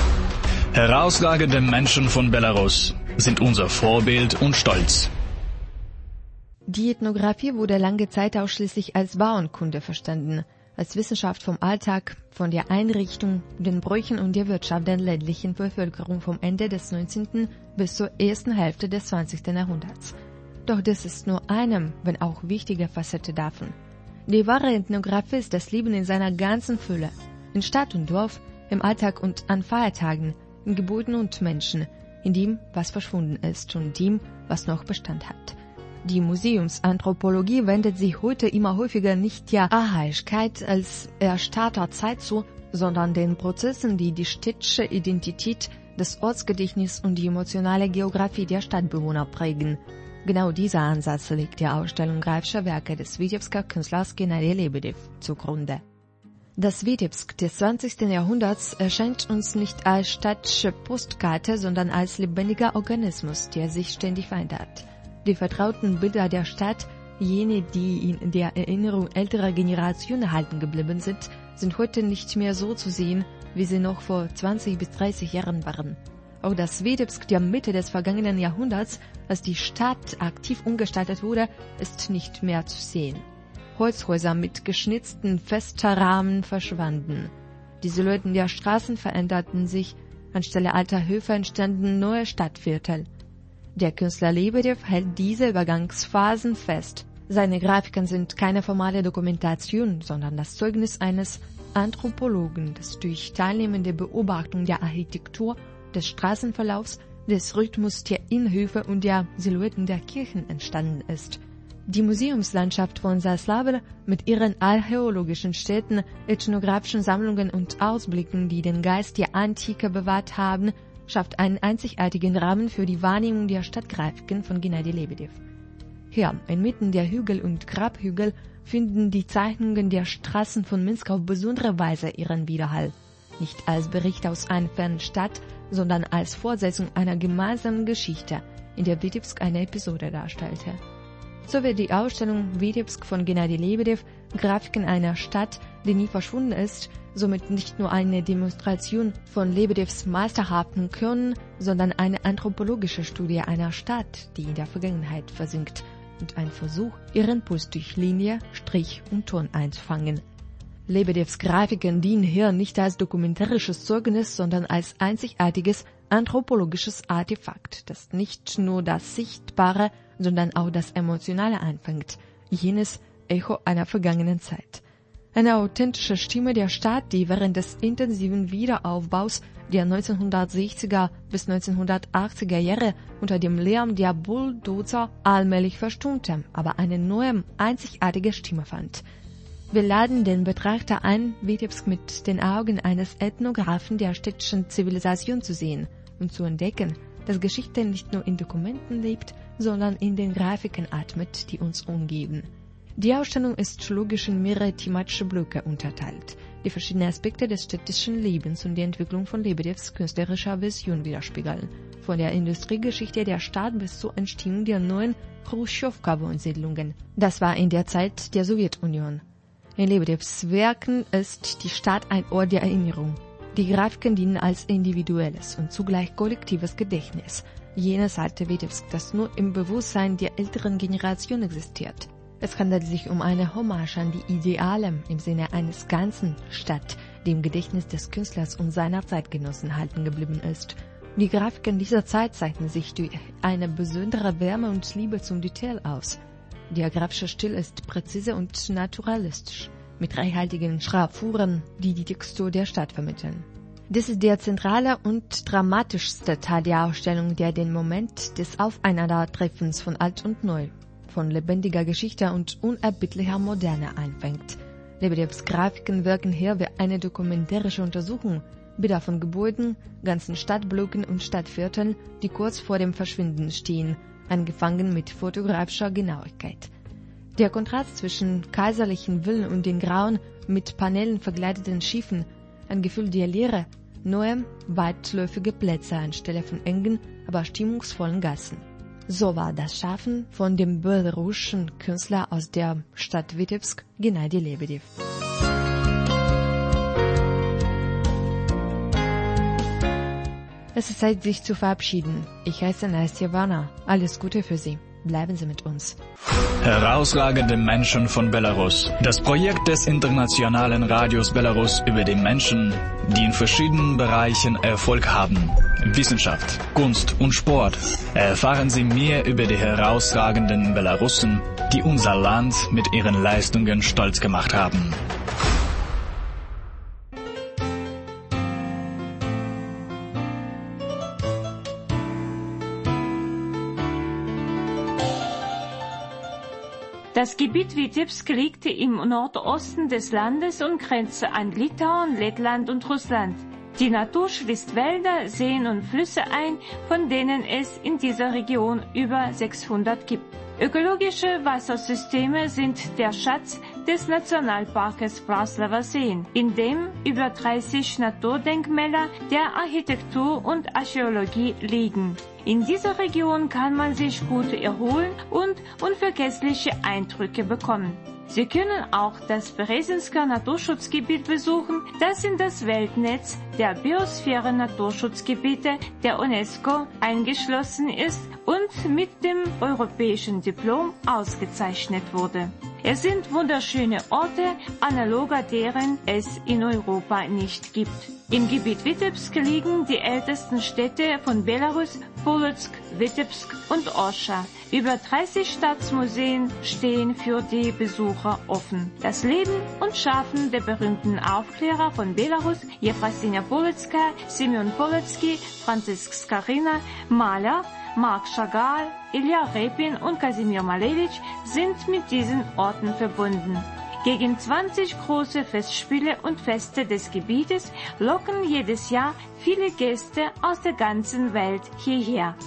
Herausragende Menschen von Belarus sind unser Vorbild und Stolz. Die Ethnographie wurde lange Zeit ausschließlich als Bauernkunde verstanden, als Wissenschaft vom Alltag, von der Einrichtung, den Bräuchen und der Wirtschaft der ländlichen Bevölkerung vom Ende des neunzehnten bis zur ersten Hälfte des zwanzigsten Jahrhunderts. Doch das ist nur eine, wenn auch wichtige Facette davon. Die wahre Ethnographie ist das Leben in seiner ganzen Fülle, in Stadt und Dorf, im Alltag und an Feiertagen, in Gebäuden und Menschen, in dem, was verschwunden ist und dem, was noch Bestand hat. Die Museumsanthropologie wendet sich heute immer häufiger nicht der Archaigkeit als erstarrter Zeit zu, sondern den Prozessen, die die städtische Identität, das Ortsgedächtnis und die emotionale Geografie der Stadtbewohner prägen. Genau dieser Ansatz liegt der Ausstellung grafischer Werke des Witebsker Künstlers Gennady Lebedew zugrunde. Das Witebsk des zwanzigsten Jahrhunderts erscheint uns nicht als statische Postkarte, sondern als lebendiger Organismus, der sich ständig verändert. Die vertrauten Bilder der Stadt, jene, die in der Erinnerung älterer Generationen erhalten geblieben sind, sind heute nicht mehr so zu sehen, wie sie noch vor zwanzig bis dreißig Jahren waren. Auch das Witebsk der Mitte des vergangenen Jahrhunderts, als die Stadt aktiv umgestaltet wurde, ist nicht mehr zu sehen. Holzhäuser mit geschnitzten Fensterrahmen verschwanden. Die Silhouetten der Straßen veränderten sich, anstelle alter Höfe entstanden neue Stadtviertel. Der Künstler Lebedew hält diese Übergangsphasen fest. Seine Grafiken sind keine formale Dokumentation, sondern das Zeugnis eines Anthropologen, das durch teilnehmende Beobachtung der Architektur, des Straßenverlaufs, des Rhythmus der Innenhöfe und der Silhouetten der Kirchen entstanden ist. Die Museumslandschaft von Záslav mit ihren archäologischen Städten, ethnografischen Sammlungen und Ausblicken, die den Geist der Antike bewahrt haben, schafft einen einzigartigen Rahmen für die Wahrnehmung der Stadtgrafiken von Gennady Lebedew. Hier, inmitten der Hügel und Grabhügel, finden die Zeichnungen der Straßen von Minsk auf besondere Weise ihren Widerhall. Nicht als Bericht aus einer fernen Stadt, sondern als Fortsetzung einer gemeinsamen Geschichte, in der Witebsk eine Episode darstellte. So wird die Ausstellung Witebsk von Gennady Lebedew, Grafiken einer Stadt, die nie verschwunden ist, somit nicht nur eine Demonstration von Lebedews meisterhaften Können, sondern eine anthropologische Studie einer Stadt, die in der Vergangenheit versinkt, und ein Versuch, ihren Puls durch Linie, Strich und Ton einzufangen. Lebedews Grafiken dienen hier nicht als dokumentarisches Zeugnis, sondern als einzigartiges anthropologisches Artefakt, das nicht nur das Sichtbare, sondern auch das Emotionale einfängt, jenes Echo einer vergangenen Zeit. Eine authentische Stimme der Stadt, die während des intensiven Wiederaufbaus der neunzehnhundertsechziger bis neunzehnhundertachtziger Jahre unter dem Lärm der Bulldozer allmählich verstummte, aber eine neue, einzigartige Stimme fand. Wir laden den Betrachter ein, Witebsk mit den Augen eines Ethnographen der städtischen Zivilisation zu sehen und zu entdecken, dass Geschichte nicht nur in Dokumenten lebt, sondern in den Grafiken atmet, die uns umgeben. Die Ausstellung ist logisch in mehrere thematische Blöcke unterteilt, die verschiedene Aspekte des städtischen Lebens und die Entwicklung von Lebedews künstlerischer Vision widerspiegeln, von der Industriegeschichte der Stadt bis zur Entstehung der neuen Chruschowka-Wohnsiedlungen. Das war in der Zeit der Sowjetunion. In Lebedews Werken ist die Stadt ein Ort der Erinnerung. Die Grafiken dienen als individuelles und zugleich kollektives Gedächtnis, jenes alte Witebsk, das nur im Bewusstsein der älteren Generation existiert. Es handelt sich um eine Hommage an die Ideale im Sinne eines ganzen Stadt, die im Gedächtnis des Künstlers und seiner Zeitgenossen erhalten geblieben ist. Die Grafiken dieser Zeit zeichnen sich durch eine besondere Wärme und Liebe zum Detail aus. Der grafische Stil ist präzise und naturalistisch, mit reichhaltigen Schraffuren, die die Textur der Stadt vermitteln. Das ist der zentrale und dramatischste Teil der Ausstellung, der den Moment des Aufeinandertreffens von Alt und Neu, von lebendiger Geschichte und unerbittlicher Moderne einfängt. Lebedews Grafiken wirken hier wie eine dokumentarische Untersuchung, Bilder von Gebäuden, ganzen Stadtblöcken und Stadtvierteln, die kurz vor dem Verschwinden stehen, angefangen mit fotografischer Genauigkeit. Der Kontrast zwischen kaiserlichen Villen und den grauen, mit Paneelen verkleideten Schiffen, ein Gefühl der Leere, neue, weitläufige Plätze anstelle von engen, aber stimmungsvollen Gassen. So war das Schaffen von dem belarussischen Künstler aus der Stadt Witebsk, Gennady Lebedew. Es ist Zeit, sich zu verabschieden. Ich heiße Nastja Warner. Alles Gute für Sie. Bleiben Sie mit uns. Herausragende Menschen von Belarus. Das Projekt des internationalen Radios Belarus über die Menschen, die in verschiedenen Bereichen Erfolg haben. Wissenschaft, Kunst und Sport. Erfahren Sie mehr über die herausragenden Belarussen, die unser Land mit ihren Leistungen stolz gemacht haben. Das Gebiet Witebsk liegt im Nordosten des Landes und grenzt an Litauen, Lettland und Russland. Die Natur schließt Wälder, Seen und Flüsse ein, von denen es in dieser Region über sechshundert gibt. Ökologische Wassersysteme sind der Schatz, des Nationalparkes Praslava Seen, in dem über dreißig Naturdenkmäler der Architektur und Archäologie liegen. In dieser Region kann man sich gut erholen und unvergessliche Eindrücke bekommen. Sie können auch das Berezinsker Naturschutzgebiet besuchen, das in das Weltnetz der Biosphären-Naturschutzgebiete der UNESCO eingeschlossen ist und mit dem europäischen Diplom ausgezeichnet wurde. Es sind wunderschöne Orte, analoger deren es in Europa nicht gibt. Im Gebiet Witebsk liegen die ältesten Städte von Belarus, Polotsk, Witebsk und Orscha. Über dreißig Staatsmuseen stehen für die Besucher offen. Das Leben und Schaffen der berühmten Aufklärer von Belarus, Jefrosinia Polotskaya, Simeon Polotsky, Franzisk Skarina, Maler, Marc Chagall, Ilya Repin und Kasimir Malevich sind mit diesen Orten verbunden. Gegen zwanzig große Festspiele und Feste des Gebietes locken jedes Jahr viele Gäste aus der ganzen Welt hierher.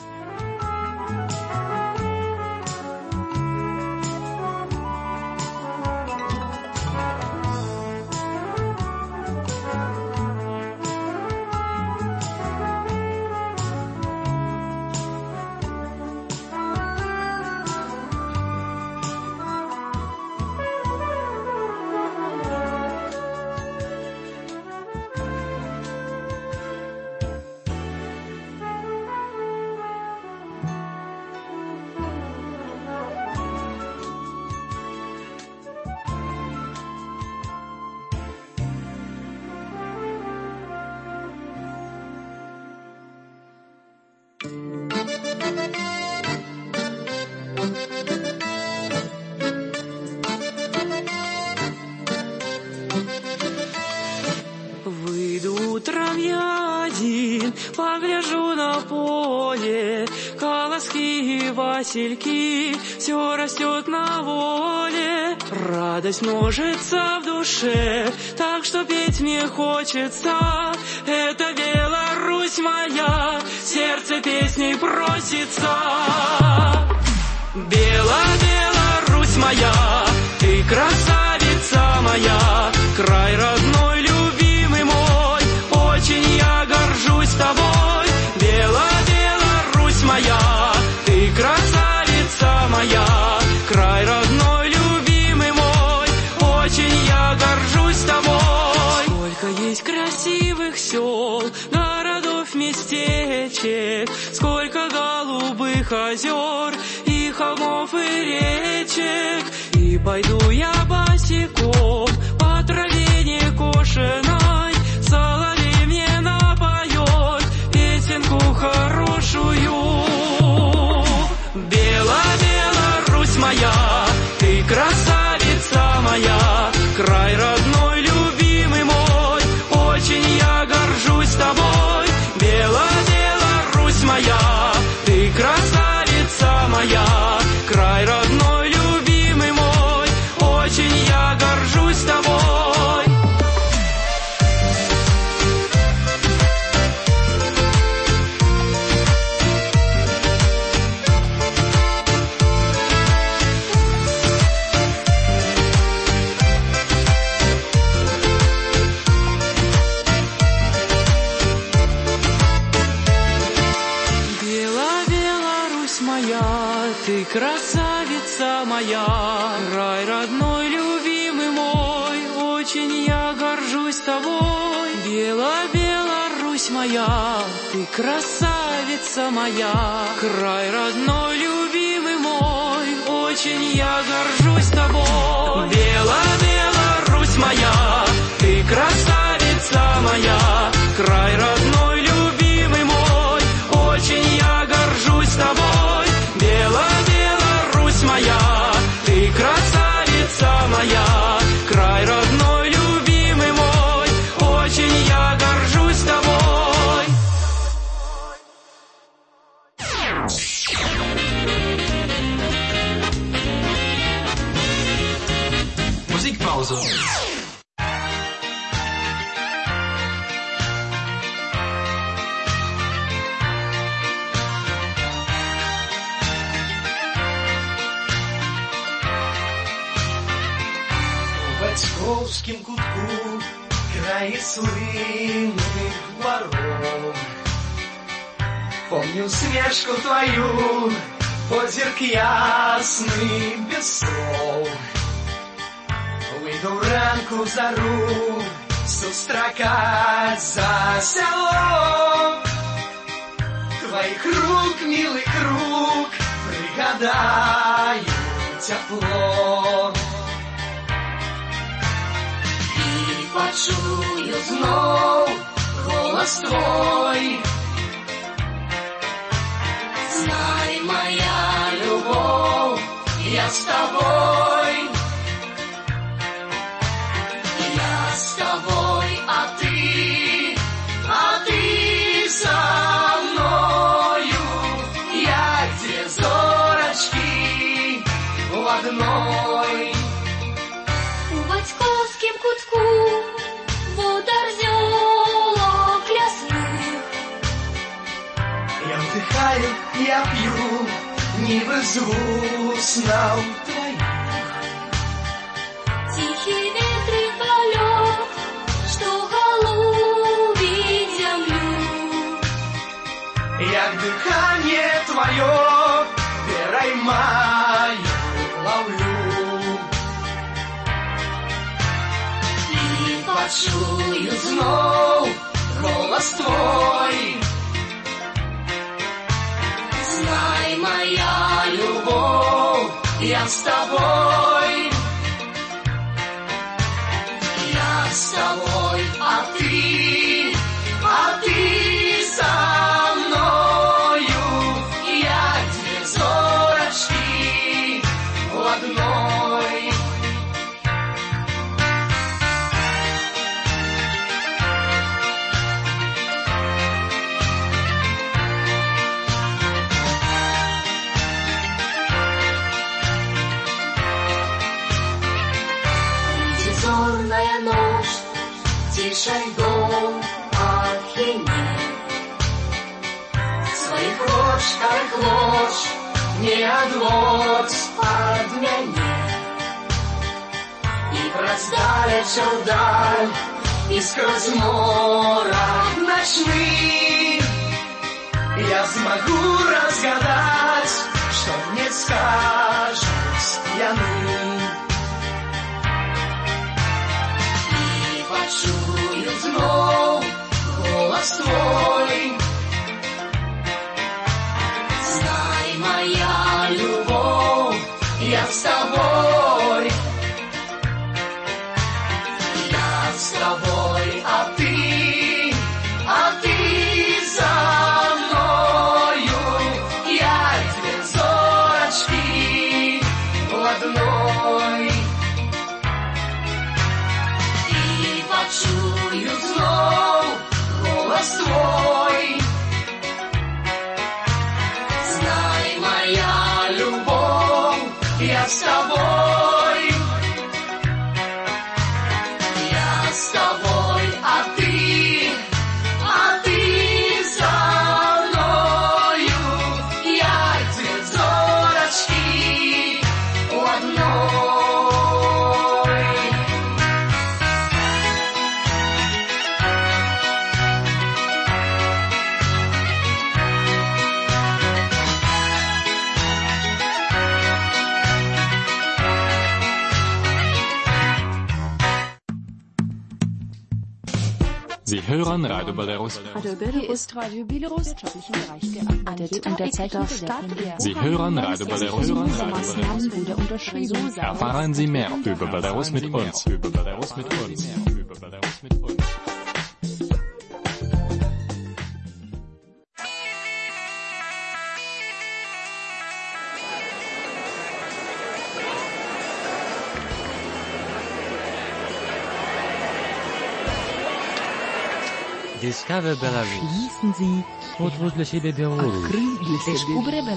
Погляжу на поле, колоски и васильки, все растет на воле. Радость множится в душе, так что петь мне хочется. Это Беларусь моя, сердце песней просится. Бела Беларусь моя, ты красавица моя, край родной, любимый мой, очень я горжусь тобой. Бела Беларусь моя, ты красавица моя, край родной, любимый мой, очень я горжусь тобой. Сколько есть красивых сел, городов, местечек, сколько голубых озер и холмов и речек. И пойду я босиком по траве некошеной, соловей мне напоет песенку хорошую. Бела Беларусь моя, ты красавица моя, край родной, любимый мой, очень я горжусь тобой. Бела Беларусь моя, ты красавица моя, край родной, любимый мой, очень я горжусь тобой. Ты красавица моя, рай родной, любимый мой, очень я горжусь тобой. Бела Беларусь моя, ты красавица моя, край родной, любимый мой, очень я горжусь тобой. Бела Беларусь моя, ты красавица моя, край родной, любимый мой, очень я горжусь тобой. Бела Беларусь моя, ты красавица моя, край родной, любимый мой, очень я горжусь тобой. Musikpause. московским кутку, крае слынных дворов. Помню смешку твою, озерк ясный без слов. Выйду ранку в зару, сустракать за селом. Твоих рук, милых рук, пригадаю тепло. И почую знов голос твой. Знай, моя любовь, я с тобой. Я с тобой, а ты, а ты со мною. Я где зорочки в одной. У батьковскім кутку водар зёлок лясных. Я вдыхаю, я пью, не вызову снов твоих. Тихий ветры полет, что голубит землю. Як дыхание твое верой мою ловлю. И почую знов голос твой. Знай, моя любовь, я с тобой. Я с тобой, а ты, а ты со мною. Я две зорочки в одной. Зорная ночь, тишай дом охиней. Своих ложках ложь не отводь от меня. И проздалеча вдаль, и сквозь морок ночных я смогу разгадать, что мне скажут пьяным. Почую знов голос твой. Знай, моя любовь, я с тобой. Я с тобой, а ты, а ты со мною. Я две зорочки в одной. Чую знов голос твой. Знай, моя любовь, я с тобой. Я с тобой, а ты, а ты со мною. Я две зорочки в одной. Sie hören Radio Belarus. Hier ist Radio Belarus. Sie hören Radio Belarus. Erfahren Sie mehr über Belarus mit uns. Über Belarus mit uns. Über Belarus mit uns. Discover Belarus. Schließen Sie Открыть для себя Беларусь.